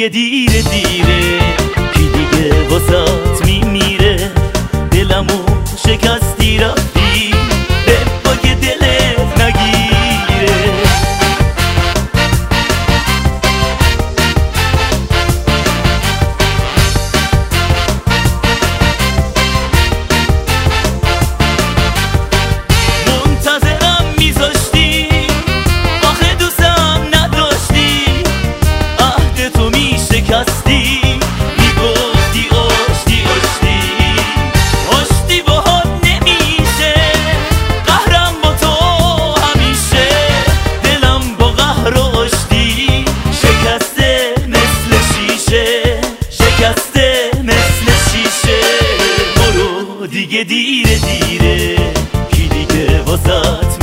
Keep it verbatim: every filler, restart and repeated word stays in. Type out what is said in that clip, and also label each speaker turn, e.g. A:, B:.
A: دیگه دیره دیره، کی دیگه واسات میمیره؟ دلمو شکستی رفتی با که دلت نگیره. منتظرم میذاشتی آخه دوستم نداشتی، عهد تو میشکستی میگفتی آشتی آشتی آشتی باهات نمیشه، قهرم با تو همیشه، دلم با قهر و آشتی شکسته مثل شیشه، شکسته مثل شیشه. برو دیگه دیره دیره، کی دیگه واسات